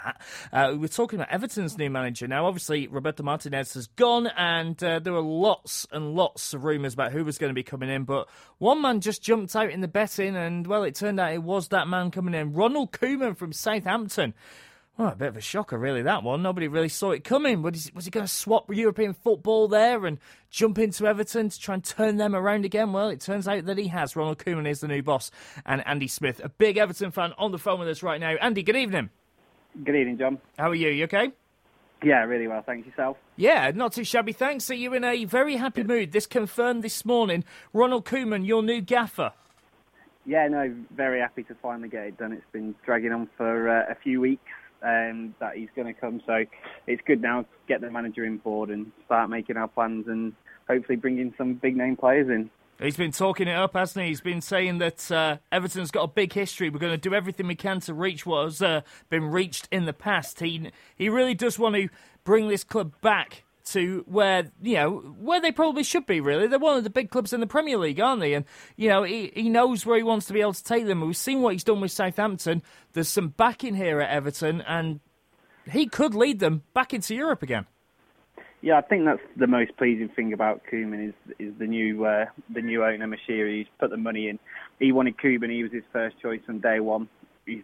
that. We're talking about Everton's new manager now. Obviously, Roberto Martinez has gone, and there were lots and lots of rumours about who was going to be coming in. But one man just jumped out in the betting, and, well, it turned out it was that man coming in, Ronald Koeman from Southampton. Well, a bit of a shocker, really, that one. Nobody really saw it coming. Was he going to swap European football there and jump into Everton to try and turn them around again? Well, it turns out that he has. Ronald Koeman is the new boss. And Andy Smith, a big Everton fan, on the phone with us right now. Andy, good evening. Good evening, John. How are you? You okay? Yeah, really well. Thanks. Yourself? Yeah, not too shabby, thanks. Are you in a very happy mood? This confirmed this morning. Ronald Koeman, your new gaffer. Yeah, no, very happy to finally get it done. It's been dragging on for a few weeks. That he's going to come, so it's good now to get the manager in board and start making our plans and hopefully bringing some big name players in. He's been talking it up, hasn't he? He's been saying that Everton's got a big history. We're going to do everything we can to reach what has been reached in the past. He really does want to bring this club back to where they probably should be, really. They're one of the big clubs in the Premier League, aren't they? And, he knows where he wants to be able to take them. We've seen what he's done with Southampton. There's some backing here at Everton, and he could lead them back into Europe again. Yeah, I think that's the most pleasing thing about Koeman is the new owner, Moshiri. He's put the money in. He wanted Koeman. He was his first choice from day one. He's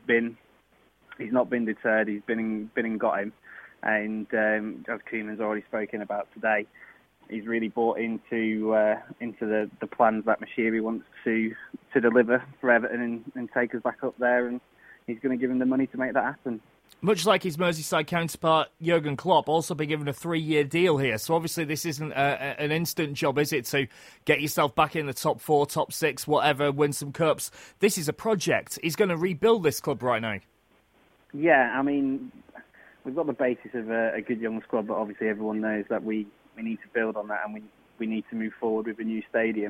not been deterred. He's been and got him. And as Koeman's already spoken about today, he's really bought into the plans that Moshiri wants to deliver for Everton and take us back up there, and he's going to give him the money to make that happen. Much like his Merseyside counterpart, Jurgen Klopp, also been given a 3-year deal here. So obviously this isn't an instant job, is it, to get yourself back in the top 4, top 6, whatever, win some cups. This is a project. He's going to rebuild this club right now. Yeah, I mean, we've got the basis of a good young squad, but obviously everyone knows that we need to build on that, and we need to move forward with a new stadium.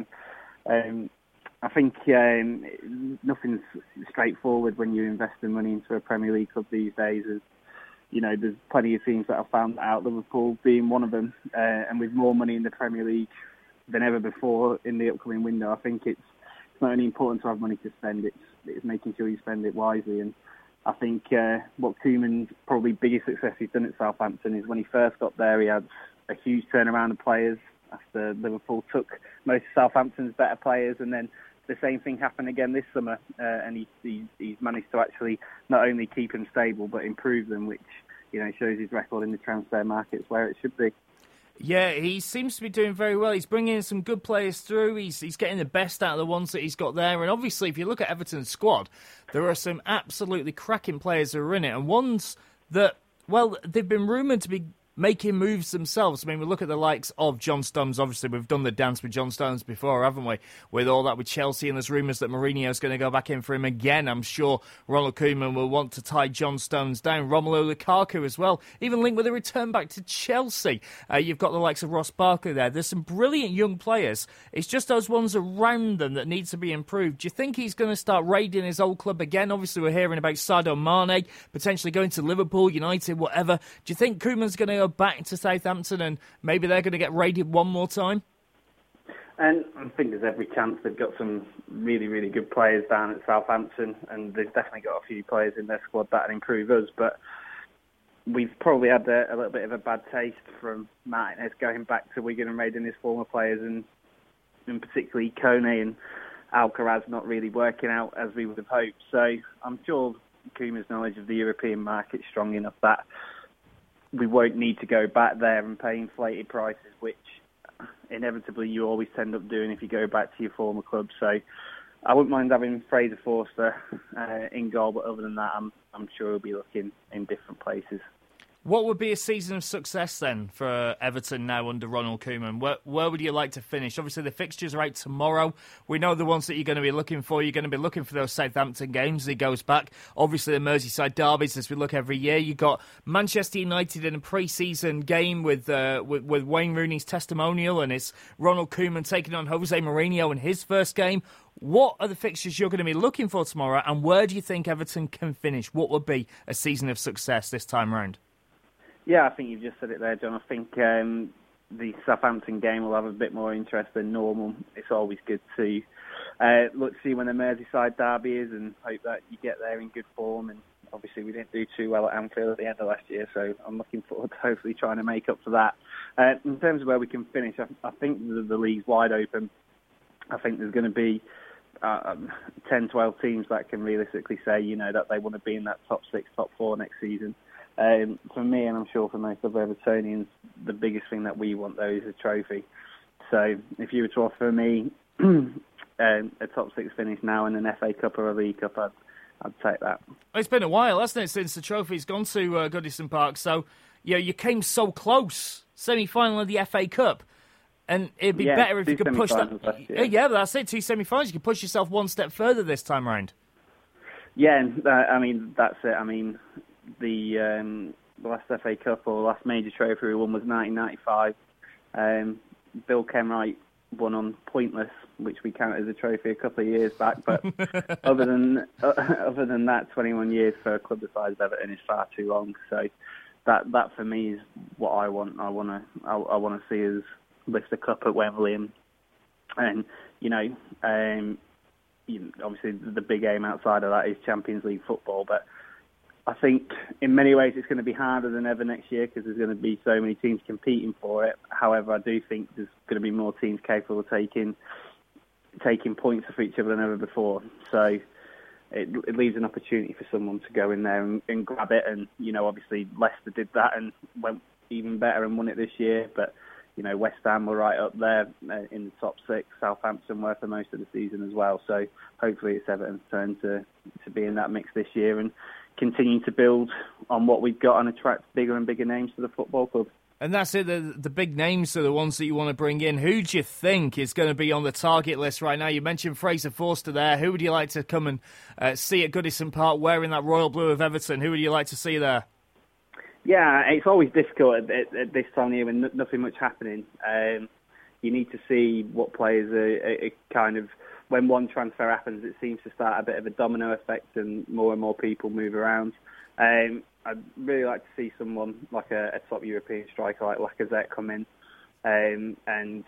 I think nothing's straightforward when you invest in money into a Premier League club these days. There's plenty of teams that have found that out, Liverpool being one of them, and with more money in the Premier League than ever before in the upcoming window, I think it's not only important to have money to spend, it's making sure you spend it wisely. And I think what Koeman's probably biggest success he's done at Southampton is when he first got there, he had a huge turnaround of players after Liverpool took most of Southampton's better players, and then the same thing happened again this summer, and he's managed to actually not only keep them stable but improve them, which shows his record in the transfer markets where it should be. Yeah, he seems to be doing very well. He's bringing some good players through. He's getting the best out of the ones that he's got there. And obviously, if you look at Everton's squad, there are some absolutely cracking players who are in it, and ones that, well, they've been rumoured to be making moves themselves. I mean, we look at the likes of John Stones. Obviously, we've done the dance with John Stones before, haven't we? With all that with Chelsea, and there's rumours that Mourinho's going to go back in for him again. I'm sure Ronald Koeman will want to tie John Stones down. Romelu Lukaku as well, even linked with a return back to Chelsea. You've got the likes of Ross Barkley there. There's some brilliant young players. It's just those ones around them that need to be improved. Do you think he's going to start raiding his old club again? Obviously, we're hearing about Sadio Mane potentially going to Liverpool, United, whatever. Do you think Koeman's going to go back to Southampton and maybe they're going to get raided one more time? And I think there's every chance. They've got some really, really good players down at Southampton, and they've definitely got a few players in their squad that will improve us. But we've probably had a little bit of a bad taste from Martinez going back to Wigan and raiding his former players, and particularly Kone and Alcaraz not really working out as we would have hoped. So I'm sure Koeman's knowledge of the European market is strong enough that we won't need to go back there and pay inflated prices, which inevitably you always end up doing if you go back to your former club. So I wouldn't mind having Fraser Forster in goal, but other than that, I'm sure he'll be looking in different places. What would be a season of success then for Everton now under Ronald Koeman? Where would you like to finish? Obviously, the fixtures are out tomorrow. We know the ones that you're going to be looking for. You're going to be looking for those Southampton games as he goes back. Obviously, the Merseyside derbies, as we look every year. You've got Manchester United in a pre-season game with Wayne Rooney's testimonial, and it's Ronald Koeman taking on Jose Mourinho in his first game. What are the fixtures you're going to be looking for tomorrow, and where do you think Everton can finish? What would be a season of success this time round? Yeah, I think you've just said it there, John. I think the Southampton game will have a bit more interest than normal. It's always good to look to see when the Merseyside derby is and hope that you get there in good form and obviously we didn't do too well at Anfield at the end of last year, so I'm looking forward to hopefully trying to make up for that. In terms of where we can finish, I think the league's wide open. I think there's going to be 10, 12 teams that can realistically say, that they want to be in that top 6, top 4 next season. For me, and I'm sure for most of Evertonians, the biggest thing that we want, though, is a trophy. So if you were to offer me a top 6 finish now in an FA Cup or a League Cup, I'd take that. It's been a while, hasn't it, since the trophy's gone to Goodison Park. So, you came so close, semi-final of the FA Cup. And it'd be better if you could push that. Yeah, but that's it. 2 semi-finals. You can push yourself one step further this time round. Yeah, that's it. I mean, the last FA Cup or last major trophy we won was 1995. Bill Kenwright won on pointless, which we counted as a trophy a couple of years back. But other than that, 21 years for a club the size of Everton is far too long. So that for me is what I want. I want to see us lift the cup at Wembley, and obviously the big aim outside of that is Champions League football. But I think in many ways it's going to be harder than ever next year because there's going to be so many teams competing for it. However, I do think there's going to be more teams capable of taking points off each other than ever before. So it leaves an opportunity for someone to go in there and grab it. And obviously Leicester did that and went even better and won it this year. But West Ham were right up there in the top 6. Southampton were for most of the season as well. So hopefully it's Everton's turn to be in that mix this year and continue to build on what we've got and attract bigger and bigger names to the football club. And that's it, the big names are the ones that you want to bring in. Who do you think is going to be on the target list right now? You mentioned Fraser Forster there. Who would you like to come and see at Goodison Park wearing that royal blue of Everton? Who would you like to see there? Yeah, it's always difficult at this time of year when nothing much happening. You need to see what players are kind of... When one transfer happens, it seems to start a bit of a domino effect and more people move around. I'd really like to see someone like a top European striker like Lacazette come in. And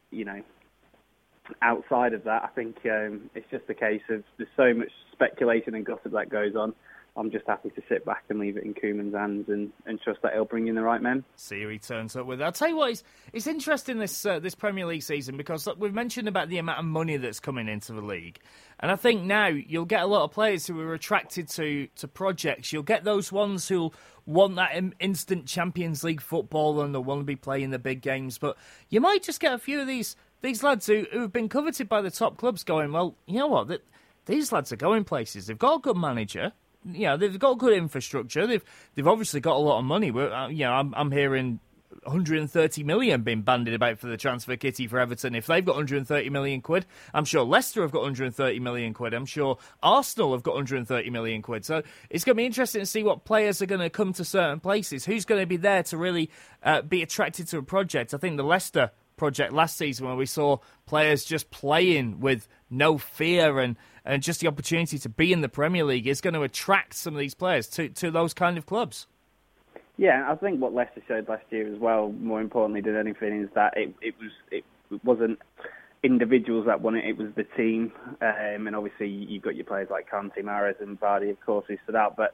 outside of that, I think it's just a case of there's so much speculation and gossip that goes on. I'm just happy to sit back and leave it in Koeman's hands and trust that he'll bring in the right men. See who he turns up with. I'll tell you what, it's interesting this Premier League season because we've mentioned about the amount of money that's coming into the league. And I think now you'll get a lot of players who are attracted to projects. You'll get those ones who'll want that instant Champions League football and they'll want to be playing the big games. But you might just get a few of these lads who have been coveted by the top clubs going, well, you know what, these lads are going places. They've got a good manager. They've got good infrastructure. They've obviously got a lot of money. I'm hearing 130 million being bandied about for the transfer kitty for Everton. If they've got 130 million quid, I'm sure Leicester have got 130 million quid. I'm sure Arsenal have got 130 million quid. So it's going to be interesting to see what players are going to come to certain places. Who's going to be there to really be attracted to a project? I think the Leicester project last season when we saw players just playing with no fear and just the opportunity to be in the Premier League is going to attract some of these players to those kind of clubs. Yeah, I think what Leicester showed last year as well, more importantly than anything, is that it wasn't individuals that won it, it was the team. And obviously you've got your players like Kanté, Mahrez and Vardy, of course, who stood out, but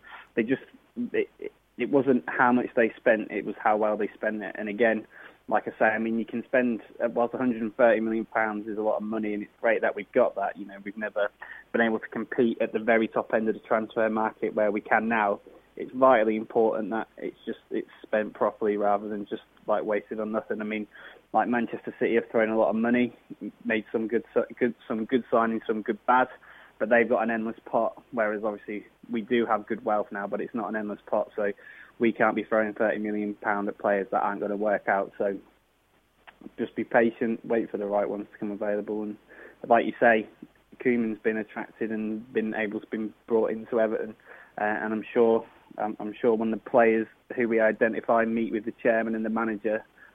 it wasn't how much they spent, it was how well they spent it. And again, like I say, I mean, you can spend, whilst £130 million is a lot of money, and it's great that we've got that. We've never been able to compete at the very top end of the transfer market where we can now. It's vitally important that it's spent properly rather than just wasted on nothing. I mean, like Manchester City have thrown a lot of money, made some good signings, some good bad, but they've got an endless pot. Whereas obviously we do have good wealth now, but it's not an endless pot. So we can't be throwing £30 million at players that aren't going to work out. So just be patient, wait for the right ones to come available. And like you say, Koeman's been attracted and been brought into Everton. And I'm sure when the players who we identify meet with the chairman and the manager,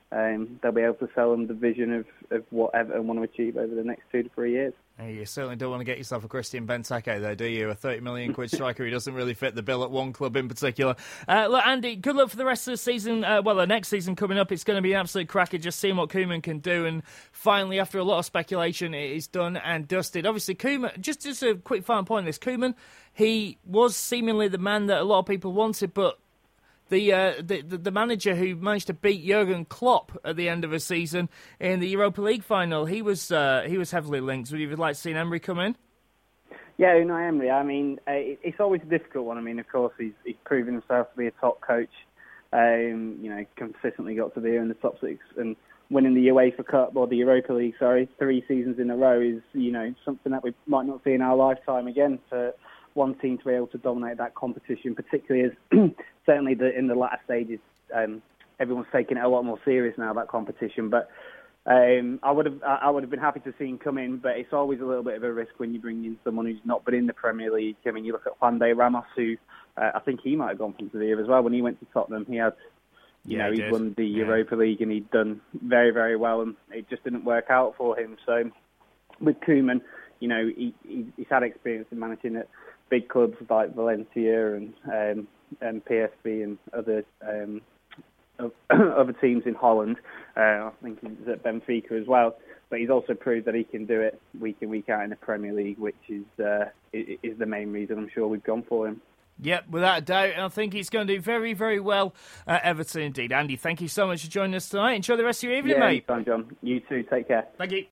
they'll be able to sell them the vision of what Everton want to achieve over the next 2 to 3 years. You certainly don't want to get yourself a Christian Benteke there, do you? A 30 million quid striker who doesn't really fit the bill at one club in particular. Look, Andy, good luck for the rest of the season. The next season coming up, it's going to be an absolute cracker, just seeing what Koeman can do. And finally, after a lot of speculation, it is done and dusted. Obviously, Koeman, just a quick final point on this. Koeman, he was seemingly the man that a lot of people wanted, but the manager who managed to beat Jurgen Klopp at the end of a season in the Europa League final, he was heavily linked. Would you like to see Emery come in? Yeah, Unai Emery. I mean, it's always a difficult one. I mean, of course, he's proven himself to be a top coach. Consistently got to be in the top six and winning the UEFA Cup or the Europa League, 3 seasons in a row is, something that we might not see in our lifetime again. For one team to be able to dominate that competition, particularly as certainly in the latter stages, everyone's taking it a lot more serious now, that competition. But I would have been happy to see him come in, but it's always a little bit of a risk when you bring in someone who's not been in the Premier League. I mean, you look at Juan de Ramos, who I think he might have gone from Sevilla as well. When he went to Tottenham, he had, he'd won the Europa League and he'd done very, very well, and it just didn't work out for him. So with Koeman, he's had experience in managing at big clubs like Valencia and PSV and other teams in Holland. I think he's at Benfica as well. But he's also proved that he can do it week in, week out in the Premier League, which is the main reason I'm sure we've gone for him. Yep, without a doubt. And I think he's going to do very, very well at Everton indeed. Andy, thank you so much for joining us tonight. Enjoy the rest of your evening, mate. Anytime, John. You too. Take care. Thank you.